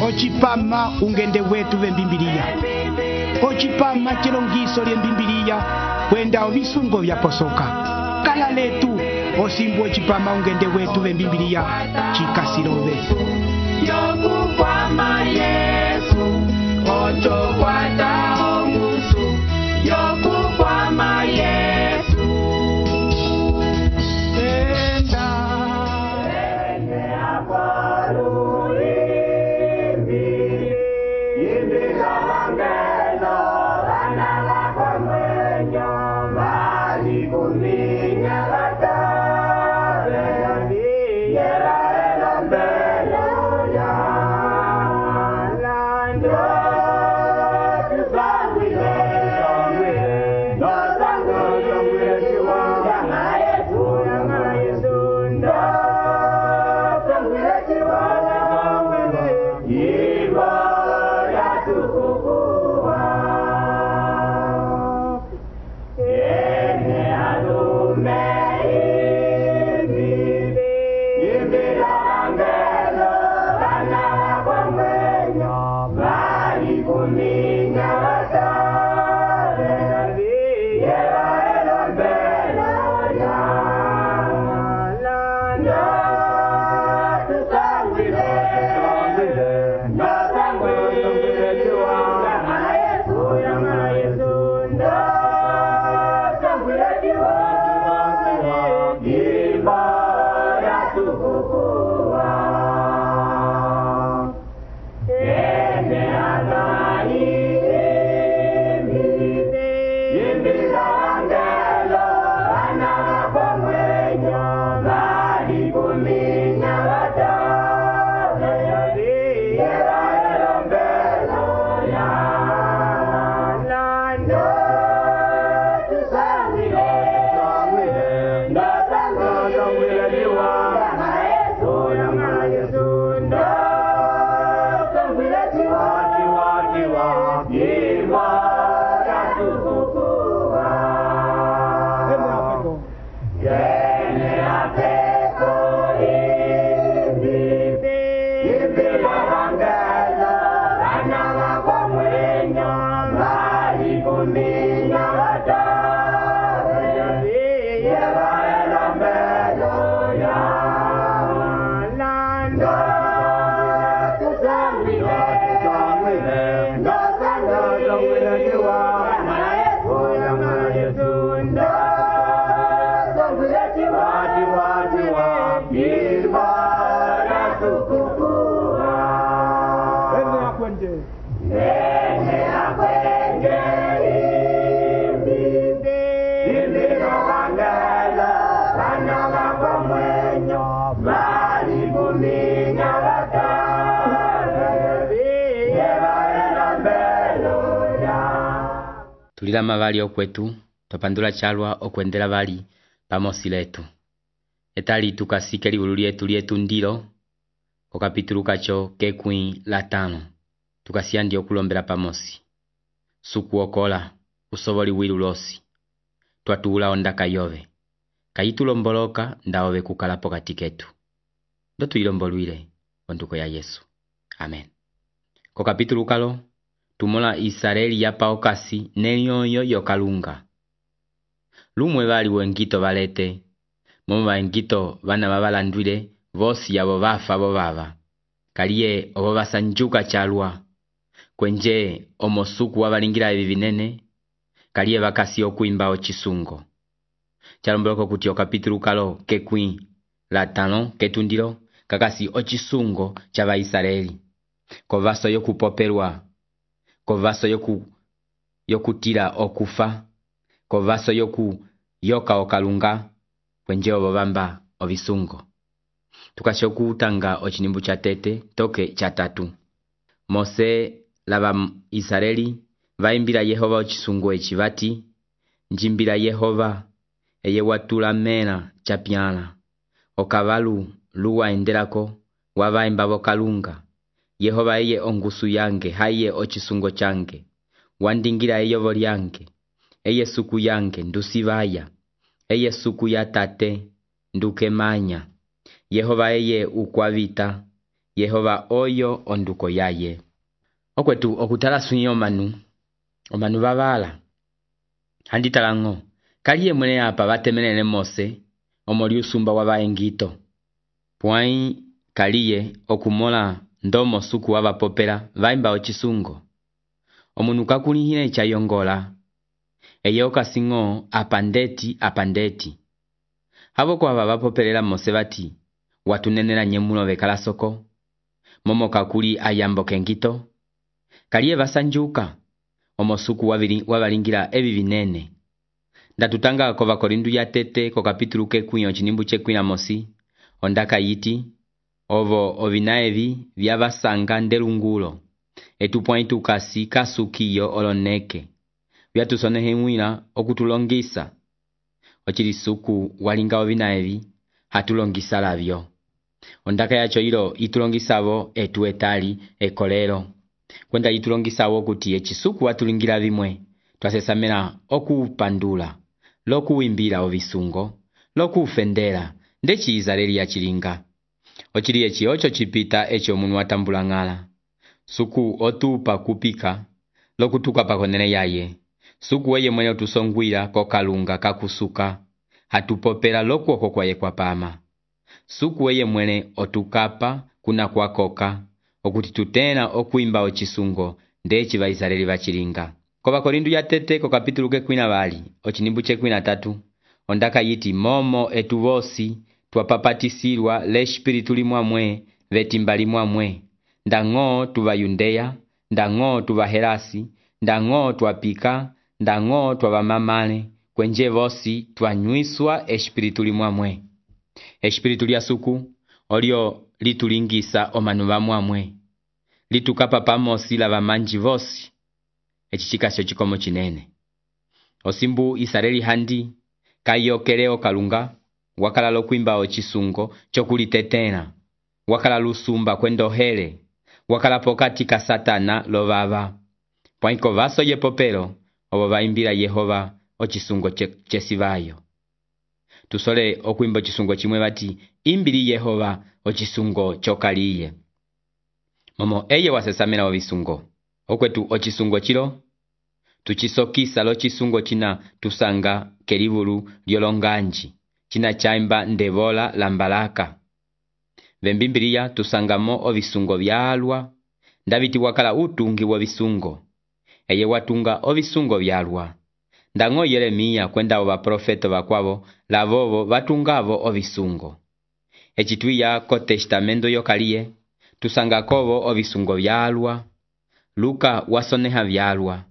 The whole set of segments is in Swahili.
ochipama ungende wetu bembimbiriya, ochipama chilongiso lyembimbiliya kwenda obisungo byaposoka kala letu osimbu ochipama ungende wetu bembimbiriya chikasilobe yokukwama Yesu ochokwata ongusu yokukwama Yesu enda ene akwaruri yimbi kamangelo bana bakomwenyo bali kuminya batare yera elombelo ya lando tuzangwile no zango zongwile chiwa yanga Yesu ndo zongwile chiwa yimbo ya tukukuwa ene alume yimbi angelo bana bakomwenyo bali kuminya batare yera elombelo ya lando tuzangwile no zongwile chiwa yanga Yesu ndo zongwile chiwa yimbo ya tukukuwa ene anai yimbi angelo bana bakomwenyo bali kuminya batare yera elombelo ya lando tuzangwile no zongwile chiwa yanga Yesu ndo zongwile chiwa yimbo ya tukukuwa ene apeko yimbi angelo bana bakomwenyo bali kuminya batare yera elombelo ya lando tuzangwile no zongwile chiwa yanga Yesu ndo zongwile chiwa yimbo ya tukukuwa ene akwenge yimbi angelo bana bakomwenyo bali kuminya batare yera elombelo ya tulilama bali okwetu topandula chalwa okwendela bali pamosi letu etali tukasike libulu lyetu ndilo ko kapitulu kacho kekwi la 5 tukasiandi okulombela pamosi sukuokola usoboli wilu losi twatuula ondaka yove kayitulomboloka ndaove kukalapo katiketu ndo tuyilombolwile onduko ya Yesu amen. Ko kapitulu kalo tumola Israeli yapa okasi nenyoyo yokalunga lumwe bali wengito balete momo baengito bana babalandwile bosi yabo bafa bo baba kaliye obo basanjuka chalwa kwenje omosuku wabalingira ebibinene kaliye bakasi okuimba ochisungo chalomboloko kuti okapitulu kalo kekwi la 5 ketundilo kakasi ochisungo cha Baisraeli kovaso yokupopelwa kovaso yokutila okufa kovaso yoka okalunga kwenje obo bamba obisungo tukashokutanga ochinimbu cha tete toke cha 3 Mose laba Israeli vaimbira Yehova ochisungo echi bati njimbira Yehova eye watula mena chapyala okabalu luwa endelako wabaimba bokalunga Yehova eye ongusu yange haye ochisungo change wandingira eyobo lyange eye suku yange ndusibaya eye suku ya tate ndukemanya Yehova eye ukwavita Yehova oyo onduko yaye. Okwetu okutala sunyo omanu babala. Handitalango, kaliye mwene apa batemenene Mose, omoli usumba wabaengito. Puai kaliye okumola ndomo suku wabapopela, vaimba ochisungo. Omunu kakulihine chayongola. Eye okasingo apandeti. Haboko ababapopelela Mose bati, watunenela nyemuno bekala soko. Momo kakuli ayambo kengito. Kaliye basanjuka. Omosuku wabalingira ebi binene. Ndatutanga ko Bakorindu ya tete ko kapitulu kekwinyo chinimbu chekwina Mosi. Ondaka yiti. Ovo ovinaevi byabasanga ndelungulo. Etupointu kasi kasukiyo oloneke. Byatusonehe mwina okutulongisa. Ochili suku walinga ovinaevi hatulongisa labyo. Ondaka yacho ilo itulongisabo etuetali ekolero. Kwenda itulongisabo kuti echisuku watulingira bimwe. Twasesamena okupandula, lokuwimbira obisungo, lokufendera, ndechi Izareli ya chilinga. Ochili echi ocho chipita echo munu watambulangala. Suku otupa kupika, lokutuka pakonene yaye. Suku weye mwenye otusongwira kokalunga kakusuka, hatupopela loku okokwaye kwa pama. Suku weye mwene otukapa kuna kwa koka, okuti tutena okuimba ochisungo, ndechi ba Izareli bachilinga. Ko Bakorindu ya tete ko kapitulu kekwina bali, ochinimbu chekwina 3, ondaka yiti momo etuvosi, twapapatisirwa le espiritu limwamwe, vetimbali mwamwe. Ndango tuva Yudea, ndango tuva Herasi, ndango twapika, ndango tuva mamale, kwenje vosi twanywiswa espiritu limwamwe. Espiritu lya suku, olio litulingisa omanu bamwamwe. Litukapa pamosi la bamanji vosi. Echichikasyo chikomo chinene. Osimbu Israeli handi, kayokeleo kalunga, wakala lokuimba ochisungo, chokulitetena. Wakala lusumba kwendohele, wakala pokati ka Satana lo baba. Poinko vaso ye popelo, obo baimbira Yehova ochisungo chesivayo. Tusole okuimba ochisungo chimwe bati, imbiri Yehova ochisungo chokaliye. Momo eye wasesamena obisungo. Okwetu ochisungo chilo, tuchisokisa lo chisungo china tusanga kelibulu lyolonganji, china chaimba ndebola lambalaka. Vembimbiria tusangamo obisungo byalwa, ndabiti wakala utungi wa bisungo. Eye watunga obisungo byalwa. Ndango Yeremia kwenda oba profeto bakwabo, lavobo batungavo obisungo. Echituya ko testamento yokaliye, tusanga kobo obisungo byalwa. Luka wasoneha byalwa.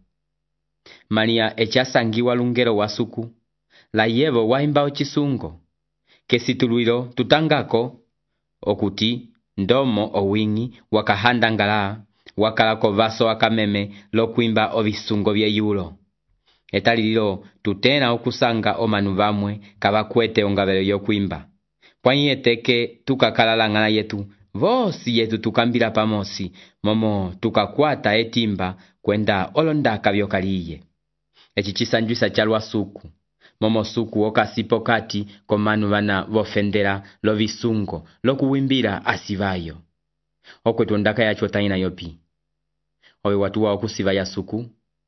Maria echasangiwa lungero wasuku, la yevo waimba ochisungo. Kesituluiro tutangako, okuti ndomo owingi wakahandangala, wakalako vaso akameme lokuimba obisungo byeyulo. Etalililo tutena okusanga omanu bamwe kabakwete ongabelo yokuimba. Pwanyi eteke tukakalala yetu, vosi yetu tukambira pamosi, momo tukakwata etimba kwenda olondaka byokaliye. Echichisanjuisa chalwa suku. Momo suku okasipo kati komanu bana bofendera lo bisungo, lokuwimbira asivayo. Okwetu ndaka yacho taina yopi. Owe watuwa okusiva ya suku.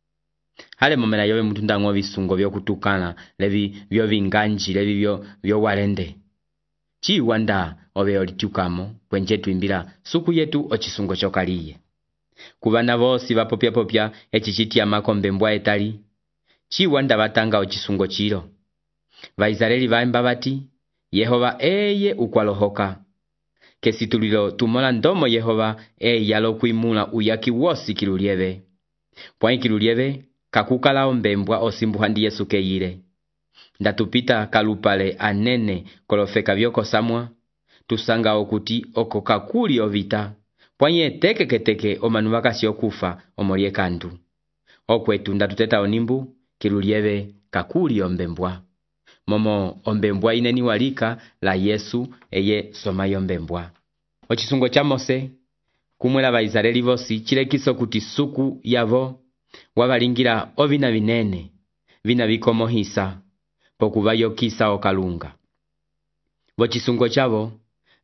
Hale momena yobe mutunda ngo bisungo byokutukana, lebi byo binganji, lebi byo walende. Chi wanda obe olitukamo, kwenje tuimbira suku yetu ochisungo chokaliye. Kubana bosi bapopya echichiti ya makombe mbwa etali. Chi wanda batanga ochisungo chiro. Vaizareli vaimba bati, Yehova eye ukwalohoka. Kesitulilo tumola ndomo Yehova yalo kuimula uyaki wosi kilulieve. Pwani kilulieve, kakukala ombembwa osimbu handi Yesu keire. Ndatupita kalupale anene kolofeka byoko samwa, tusanga okuti oko kakuli ovita. Pwani eteke omanu bakasi okufa omolie kandu. Okwetu ndatuteta onimbu, kilulieve kakuli ombembwa. Momo ombembwa ineni walika la Yesu eye soma yombembwa. Ochisungo cha Mose, kumwela ba Israeli vosi, chilekiso kuti suku yavo, wabalingira ovina binene, vina bikomohisa, pokubayo kisa okalunga. Bochisungo chavo,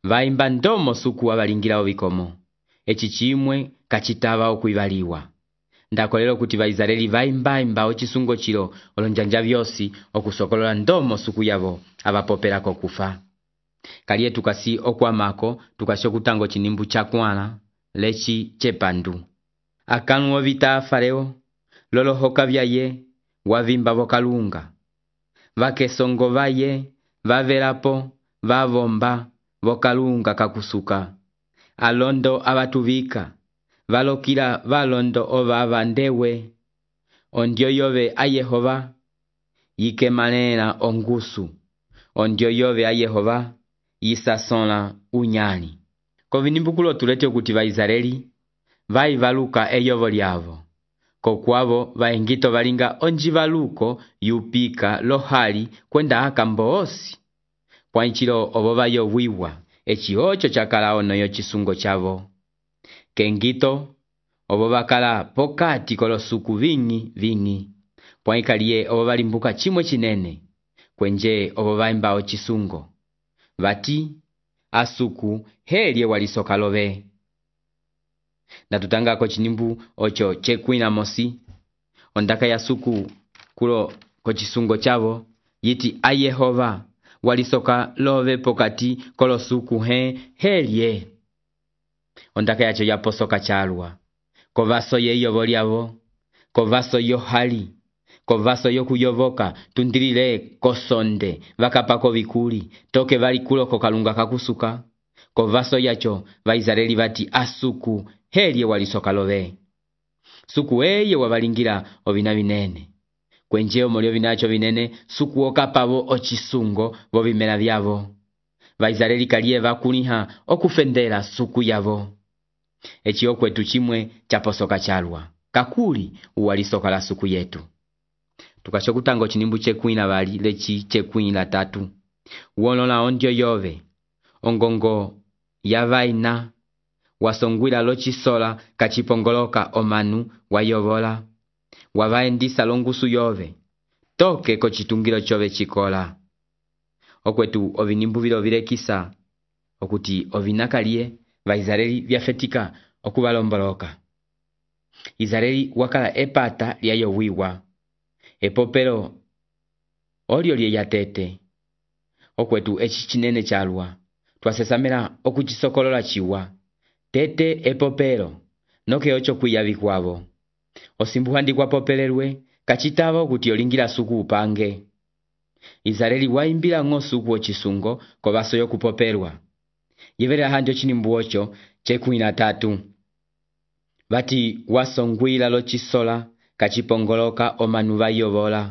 vaimba ndomo suku abalingira obikomo eki chimwe kachitaba okuibaliwa ndakolero kuti Vaisraeli vaimba ochisungo chiro olonjanja byosi okusokolola ndomo suku yabo abapoperako kufa kaliye tukasi okwamako tukasho kutango chinimbu chakwana lechi chepandu akanu obita fareo lolo hoka byaye wavimba bokalunga vakesongo vaye vaverapo vavomba bokalunga kakusuka alondo abatubika valokira valondo obaba ndewe ondio yove a Yehova yikemanena ongusu ondio yove a Yehova yisasona unyani kovinimbukulo tulete kuti Vaisraeli vaivaluka eyovo lyavo kokwavo vaengito valinga onjivaluko yupika lohali kwenda akambo osi pwanchilo obo vayowiwa echiocho chakala ono yo chisungo chavo kengito obo bakala pokati kolosuku vingi pwaikalie obo balimbuka chimwe chinene kwenje obo baimba ochisungo vati asuku helye walisoka lobe natutanga ko chinimbu ocho chekwina mosi ondaka ya suku kulo ko chisungo chavo yiti a Yehova walisoka lobe pokati kolosuku helye ondaka yacho yaposoka chalwa kovaso yeyobo lyavo kovaso yohali kovaso yokuyovoka tundirile kosonde vakapako vikuli toke vali kulo kokalunga kakusuka kovaso yacho Vaisraeli vati asuku helye walisoka lobe suku eye wabalingira obina binene kwenje omolyo binacho binene suku okapavo ochisungo bobimera byavo Vaisraeli kaliye vakuniha okufendera suku yavo echio kwetu chimwe chaposoka chalwa kakuli walisoka la suku yetu tukasho kutango chinimbu chekwina bali lechi chekwina tatu wolola ondio yove ongongo yavaina wasongwila lochisola kachipongoloka omanu wayobola wavaendisa longusu yove toke ko chitungilo chove chikola okwetu ovinimbu bilo vilekisa okuti ovinakalie Vaisraeli vyafetika okubalomboloka Israeli wakala epata lyayowiwa epopelo olyo lye yatete okwetu echichinene chalwa twasesamela okuchisokolola chiwa tete epopelo noke ocho kuyabikwabo osimbuhandikwa popelelwe kachitabo okuti olingira suku upange Israeli waimbila ngosuku ochisungo kobaso yokupopelwa yevera hanjo chinimbu ocho chekwina tatu bati wasongwila lochisola kachipongoloka omanu bayobola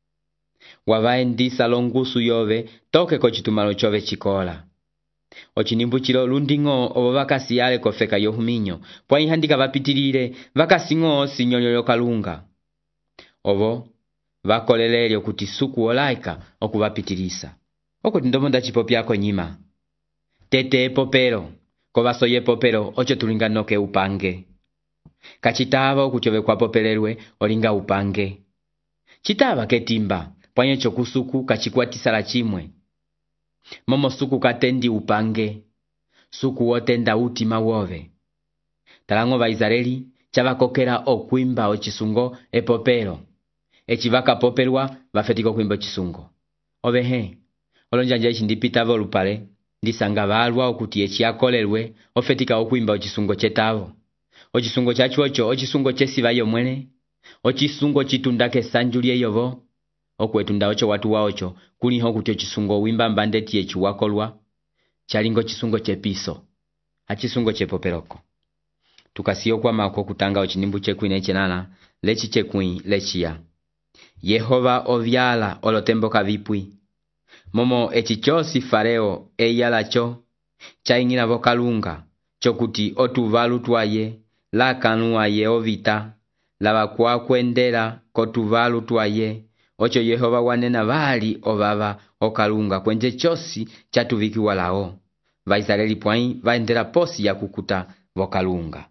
wavaendisa longusu yove toke ko chitumalo chove chikola ochinimbu chilo lundingo obo bakasiyale kofeka yohuminyo pwaihandika bapitilile bakasingo sinyolyo kalunga obo bakolelelyo kuti suku olaika okubapitilisa okuti ndomonda chipopyako nyima tete popero kobasoye popero ocho tulinga noke upange kachitaba okuchove kwa popelelwe olinga upange chitaba ketimba pwanye chokusuku kachikwatisala chimwe momo suku katendi upange suku wotenda utima wove talango Vaisraeli chavakokera okwimba ochisungo epopero echivaka popelwa bafetiko kwimba chisungo obehe olonjanja ichi ndipita volupale ndisanga balwa okuti echiakolelwe ofetika okwimba ochisungo chetavo ochisungo chachocho ochisungo chesiba yomwene ochisungo chitundake sanjulie yobo okwetunda ocho watu waocho kuliho okuti ochisungo wimba mbandeti echiwakolwa chalingo chisungo chepiso achisungo chepoperoko tukasiyo kwa mako kutanga ochinimbu chekwine chenana lechi chekwi lechia Yehova ovyala olotemboka vipwi momo echichosi fareo eyalacho chaingina vokalunga chokuti otuvalu twaye lakanua ye ovita lava kwa kwendera kotuvalu twaye ocho Yehova wanena vali obaba okalunga kwenje chosi chatuvikiwa lao Vaisraeli pwai vaendera posi ya kukuta vokalunga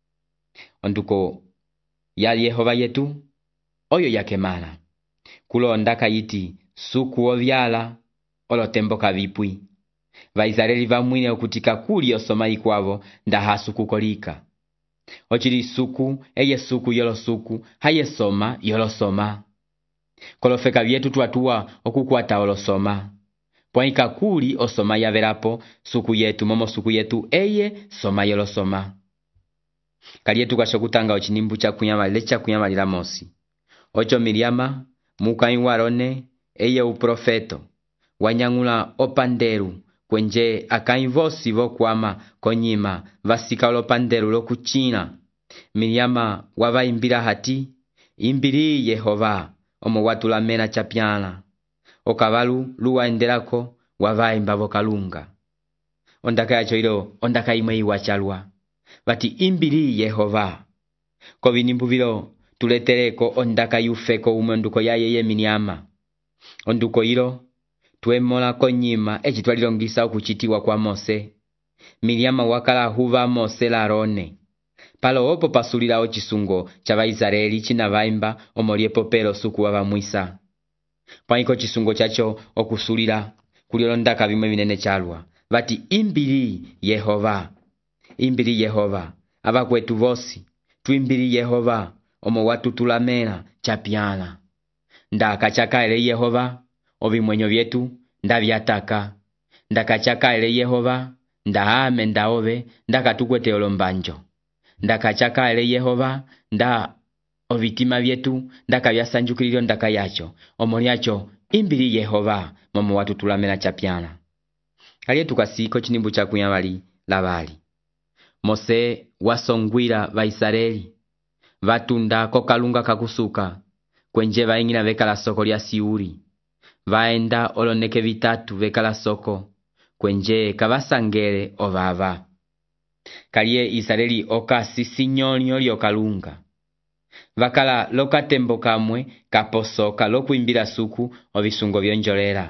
onduko ya Yehova yetu oyo yakemana kulonda kayiti suku ovyala olotemboka vipwi Vaisraeli vamwine okutika kuli osoma ikwavo ndahasuku kolika. Ochili suku eye suku yolo suku haye soma yolo soma. Kolofeka vyetu tuatua okukwata olosoma. Poika kuli osoma yaverapo suku yetu momo suku yetu eye soma yolo soma. Kali yetu kashokutanga ochinimbu cha kuyamalila mosi. Ocho Miriama mukai warone eye uprofeto wanyangula opanderu kwenje akainvosi vokwama konyima vasika olopanderu lokuchina. Miriama wavaimbira hati imbiri Yehova omo watu la mena chapiana. Okavalu luwaendelako wavaimba vokalunga. Ondaka yacho ilo ondaka imwe iwachalwa. Vati imbiri Yehova. Kovinimbu vilo tuletereko ondaka yufeko umonduko ya yeye Miriama. Onduko ilo tuemola konyima echitwalilongisa okuchitiwa kwa Mose. Miriama wakala huva Mose la Arone. Palo opo pasulila ochisungo cha Vaisraeli chinavaimba omoliepo pelo suku wavamwisa. Paiko chisungo chacho okusulila kulilondaka vimwe vinene chalwa. Vati imbiri Yehova. Imbiri Yehova. Ava kwetu vosi tuimbiri Yehova omo watu tulamena chapiana. Ndakachaka ele Yehova ovimwenyo vyetu ndavyataka. Ndakachaka ele Yehova ndahame ndaove ndakatukwete olombanjo. Ndakachaka ele Yehova nda ovitima vyetu ndakavyasanjukililo ndaka yacho omoliacho imbiri Yehova momo watu tulamena chapiana. Kali yetu kasiko chinimbu cha kuyamali lavali. Mose wasongwira Vaisraeli vatunda kokalunga kakusuka kwenje vaingina vekala soko lya Siuri. Vaenda oloneke vitatu vekala soko kwenje kavasangele ovava. Kaliye Israeli okasi sinyonyo lyokalunga. Vakala lokatembo kamwe kaposoka lokuimbira suku ovisungo vyonjolera.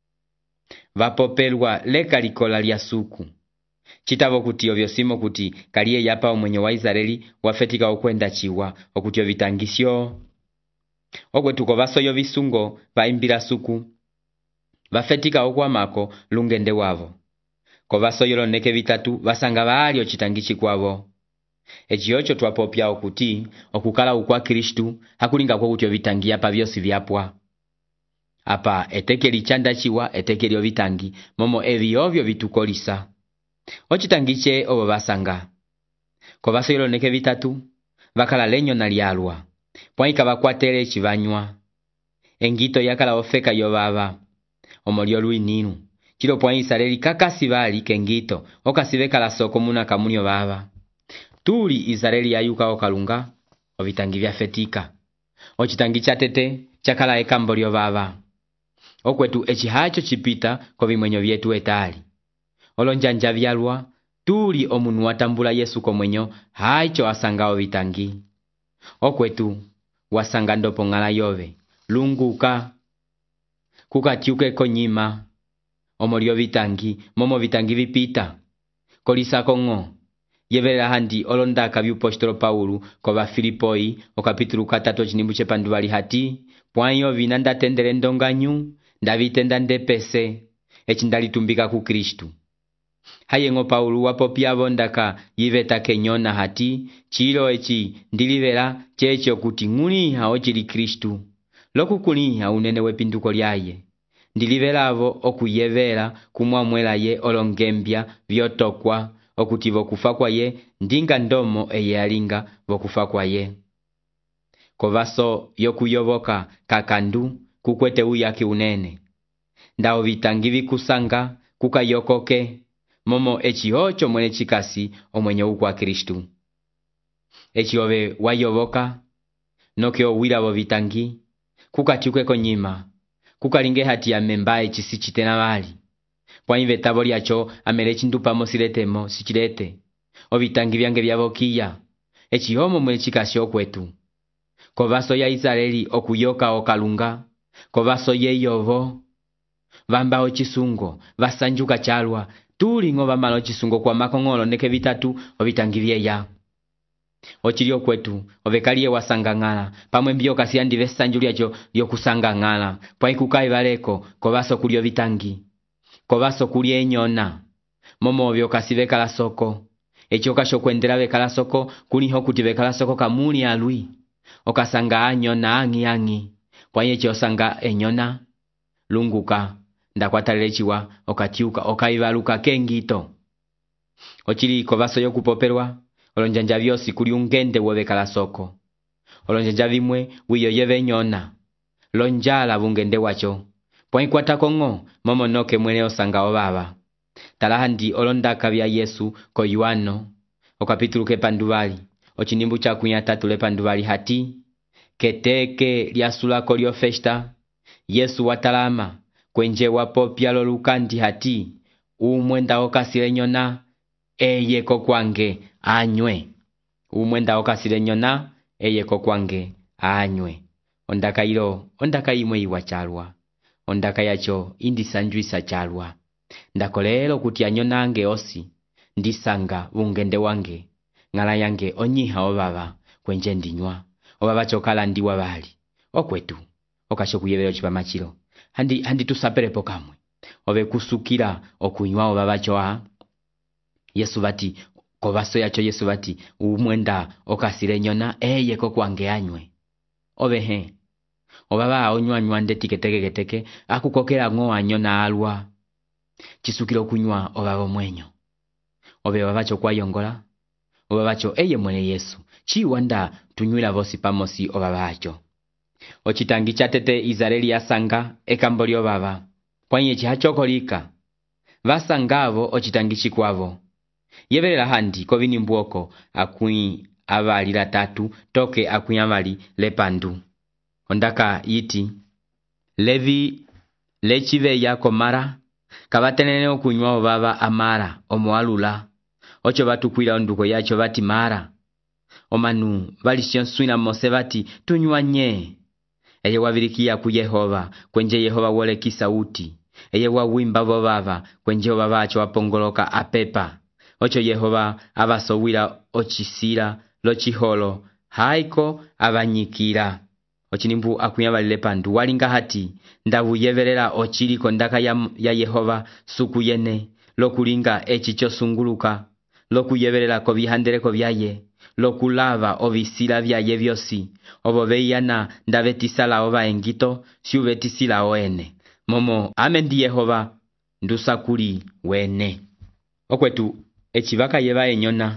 Vapopelwa leka likola lya suku. Chitavo kuti ovyosimo kuti kaliye yapa omwenyo wa Israeli wafetika okwenda chiwa okuti ovitangisyo. Okwetuko vasoyo visungo vaimbira suku. Vafetika okwamako lungende wavo. Kovasoyo loneke vitatu vasanga vaali ochitangichi kwavo. Echiocho twapopya okuti okukala ukwa Kristu hakulinga kwa kuti ovitangi apa vyosi vyapwa. Apa etekeli chanda chiwa etekeli ovitangi momo evi ovyo vitukolisa. Ochitangiche obo vasanga. Kovasoyo loneke vitatu vakala lenyo na lialwa. Pwaika vakwatele chivanywa. Engito yakala ofeka yovava. Omolio luininu. Chilo pwa Israeli kakasi vali kengito okasiveka la soko muna kamunyo vava. Tuli Israeli yayuka okalunga ovitangi vyafetika. Ochitangi chatete chakala ekambolio vava. Okwetu echihacho chipita kovimwenyo vyetu etali. Olonjanja vyalwa tuli omunu watambula Yesu komwenyo haicho asanga ovitangi. Okwetu wasanga ndopo ngala yove lunguka kukatiuke konyima omolio vitangi momo vitangi vipita kolisa kongo yevela handi olondaka vyupostolo Paulu kova Filipoi okapitulu 3 chinimbu chepanduvali hati pwanyo vinanda tendele ndonganyu ndavitenda ndepese echindalitumbika ku Kristu. Hayengo Paulu wapopiavo ndaka yiveta kenyona hati chilo echi ndilivela checho kuti nguniha ochili Kristu lokukuniha unene wepinduko lyaye. Ndilivelavo okuyevela kumwamwela ye olongembya vyotokwa okuti vokufa kwa ye ndinga ndomo eye alinga vokufa kwa ye. Kovaso yokuyovoka kakandu kukwete uyaki unene. Ndao vitangi vikusanga kukayokoke momo echiocho mwene chikasi omwenye ukwa Kristu. Echiove wayovoka nokyo wilavo vitangi kukatiuke konyima kukalinge hati ya membae chisichitena vali. Pwaive tabo lyacho amele chindupa mosiletemo sichilete. Ovitangi vyange vyavokia. Echiomo mwene chikasi okwetu. Kovaso ya Israeli okuyoka okalunga. Kovaso ye yovo. Vamba ochisungo. Vasanjuka chalwa. Tuli ngo vamala ochisungo kwa makongolo neke vitatu ovitangi vyeya. Ochilio kwetu ovekalie wasangangala pamwe mbio kasi andi vesanjuli yacho yokusangangala pwa ikukai valeko kovaso kulio vitangi kobaso kuli enyona momo byokasibe kalasoko ekyo kasho kwendera be kalasoko kuliho kuti be kalasoko kamuli alwi okasanga anyona angi pwaye kyosanga enyona lunguka ndakwatalechiwa okatiuka okaibaluka kengito ochili kobaso yokupoperwa olonjanja byosi kuli ungende wobe kalasoko olonjanja bimwe wiyo yebe nyona lonjala bungende wacho pwaye kwatakongo momo noke mwene osanga obaba talahandi olondaka bya Yesu ko Yohano okapitulu kepandubali ochinimbu cha 3 lepandubali hati keteke lyasulako lyo festa Yesu watalama kwenje wapopya lo lukandi hati umwenda okasile nyona eyeko kwange anywe umwenda okasile nyona eyeko kwange anywe ondaka imwe iwachalwa ondaka yacho indisanjwisa chalwa ndakolelo kuti anyonange osi ndisanga bungende wange ngala yange onyiha obaba kwenje ndinywa obaba chokala ndiwa bali okwetu okasho kuyebero chipamachiro handi tusaperepo kamwe obe kusukira okunywa obaba choa Yesu bati kobaso yacho Yesu bati umwenda okasile nyona eyeko kwange anywe obehe obaba onywa ndeti keteke akukokera ngo anyona alwa chisukiro kunywa obaba mwenyo obe babacho kwayongola obabacho eye mwene Yesu chiwanda tunywira bosi pamosi obabacho ochitangi chatete Israeli yasanga ekambolyo baba pwanye chihachokolika basangavo ochitangi chikwavo yeberera handi kobini mbwoko akui abali la 3 toke akui abali lepandu ondaka yiti Levi lechive yako mara kabatenene okunywa obaba amara omualula ocho batukwira onduko yacho bati mara omanu bali sionswina mose bati tunywanye eye wabirikia ku Yehova kwenje Yehova wole kisauti eye wawimba baba kwenje baba acho apongoloka apepa ocho Yehova abasowira ochisira lochiholo haiko abanyikira ochinimbu akunyabale pandu walinga hati ndabu yeverera ochiri kondaka ya Yehova suku yene lokulinga echicho sunguluka lokuyeverera ko bihandereko byaye lokulava obisira byaye byosi obobeyana ndabetisala oba engito siubetisila oene momo amendi Yehova ndusakuli wene okwetu echibaka yeba enyona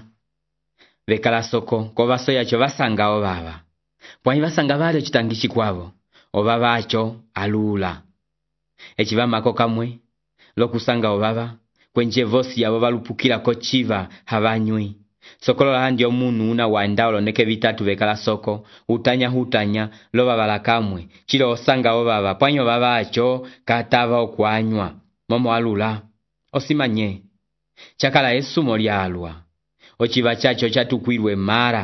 bekalasoko kobaso yacho basanga obaba pwanyi basanga bali chitangishi kwabo obaba acho alula echibamako kamwe lokusanga obaba kwenje vosi yabo balupukira ko chiva habanywi sokolola handi omunu una waendalo neke bitatu bekalasoko hutanya loba balakamwe chilo osanga obaba pwanyo baba acho kataba okwanywa momo alula osimanye chakala esumo lyalwa ochiba chacho chatukwirwe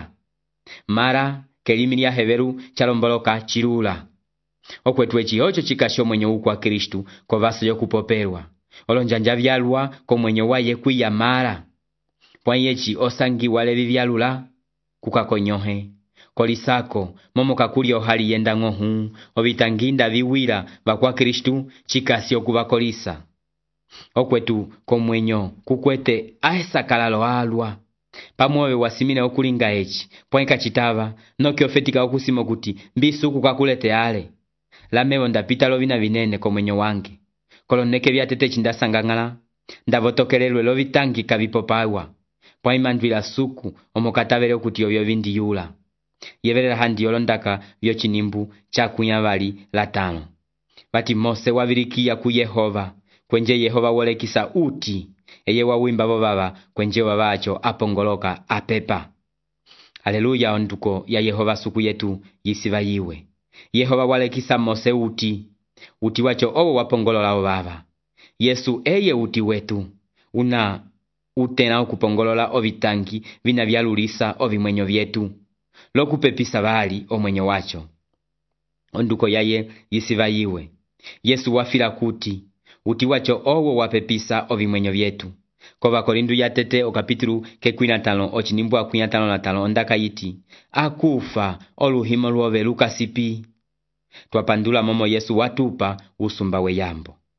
mara kelimi lya heberu chalomboloka chirula okwetu echihocho chikasho mwenye ukwa Kristu ko baso yokupoperwa olonjanja byalwa ko mwenye waye kwiya mara pwanyechi osangi wale bibyalula kukakonyohe kolisako momo kakuli ohali yenda ngohu obitanginda biwira bakwa Kristu chikasi okubakolisa okwetu ko mwenyo kukwete ahesakalalo alwa pamwobe wasimine okulinga echi pwanka chitaba noki ofetika okusimo kuti mbisu kukakulete ale lamebo ndapita lobina binene ko mwenyo wange koloneke byatete chindasangangala ndavotokelelwe lobitangi kabipopawa pwaimandwila suku omokatabele kuti obyo bindi yula yeberera handi olondaka byo chinimbu chakunya bali la 5 bati Mose wabirikia ku Yehova kwenje Yehova wolekisa uti eye wawimba baba kwenje babacho apongoloka apepa haleluya onduko ya Yehova suku yetu yisiba yiwe Yehova walekisa Mose uti wacho owo wapongolola baba Yesu eye uti wetu una utena okupongolola obitangi bina byalulisa obimwenyo byetu lokupepisa bali omwenyo wacho onduko yaye yisiba yiwe Yesu wafira kuti uti wacho owo wapepisa obimwenyo byetu koba korindu yatete okapitulu ke 15 ochinimbu a 15 ondaka yiti akufa oluhimo lwobe lukasipi twapandula momo Yesu watupa usumba we yambo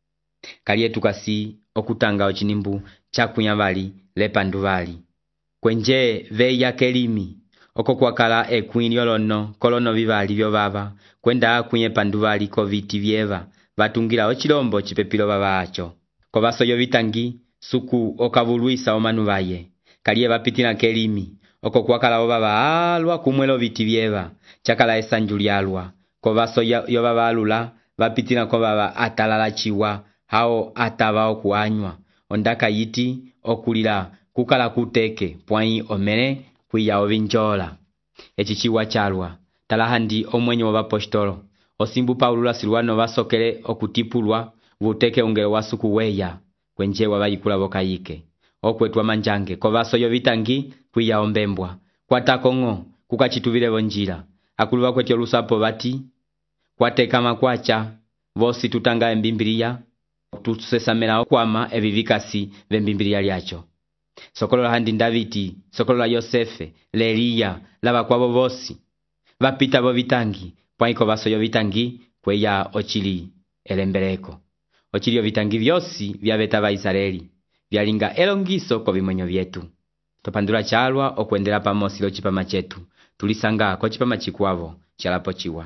Kaliye tukasi okutanga ochinimbu chakunya bali lepandu bali. Kwenje veya kelimi oko kwakala ekwinyo lono kolono bibali byo baba kwenda kunye pandu bali ko viti byeva batungira ochilombo chipepilo baba acho. Ko basoyo bitangi suku okabuluisa omanu baye. Kaliye bapitina kelimi oko kwakala baba alwa kumwelo viti byeva chakala esanjulialwa. Ko basoyo yo baba alula bapitina ko baba atalala chiwa hao ataba okuanywa ondaka yiti okulira kukala kuteke pwai omene kuya ovinjola. Echichiwa chalwa talahandi omwenye wabapostolo osimbu Paulula silwano basokele okutipulwa buteke ungelo wasuku weya kwenje wabayikula bokayike okwetwa manjange ko basoyo bitangi kuya ombembwa kwatakongo kukachitubile bonjira akuluba kwetyo lusapo bati kwateka makwacha vosi tutanga embimbiria tusesamela okwama ebivikasi bembimbiria lyacho. Sokolola handi Davidi, sokolola Yosefe, Lelia, laba kwabo bosi. Bapita bo bitangi, pwaiko basoyo bitangi, kweya ochili elembereko. Ochilio bitangi byosi byabeta ba Israeli. Byalinga elongiso ko bimonyo byetu. Topandula chalwa okwendela pamosi lo chipama chetu. Tulisanga ko chipama chikwavo, chalapo chiwa.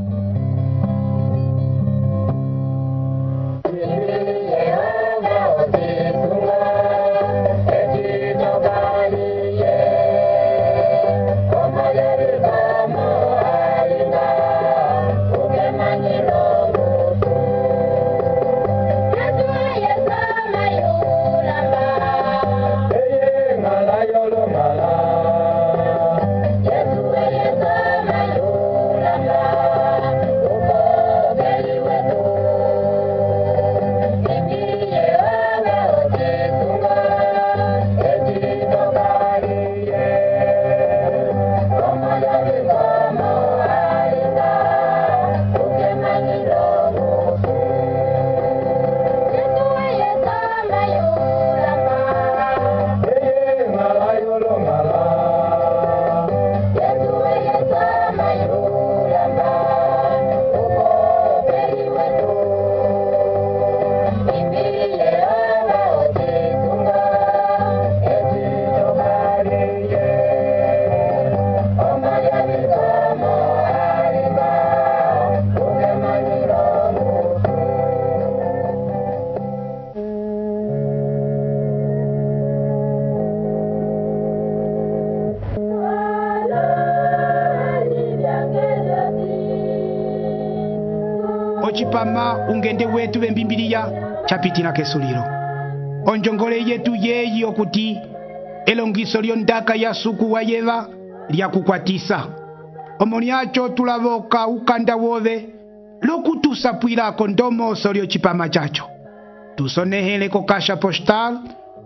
Ochipama ungende wetu bembimbilia chapitina kesuliro. Onjongole yetu yeyi okuti elongiso lyondaka ya suku wa yeva lya kukwatisa. Omoniacho tulaboka ukanda wobe lokutusapwila kondomo solio chipama chacho. Tusonehele ko kasha postal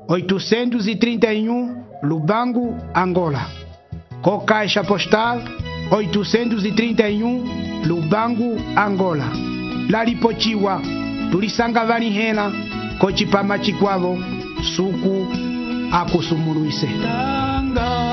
831 Lubangu, Angola. Ko kasha postal 831 Lubangu, Angola. Lalipochiwa tulisanga vani hela ko chipama chikwavo suku akusumuluise. Tanga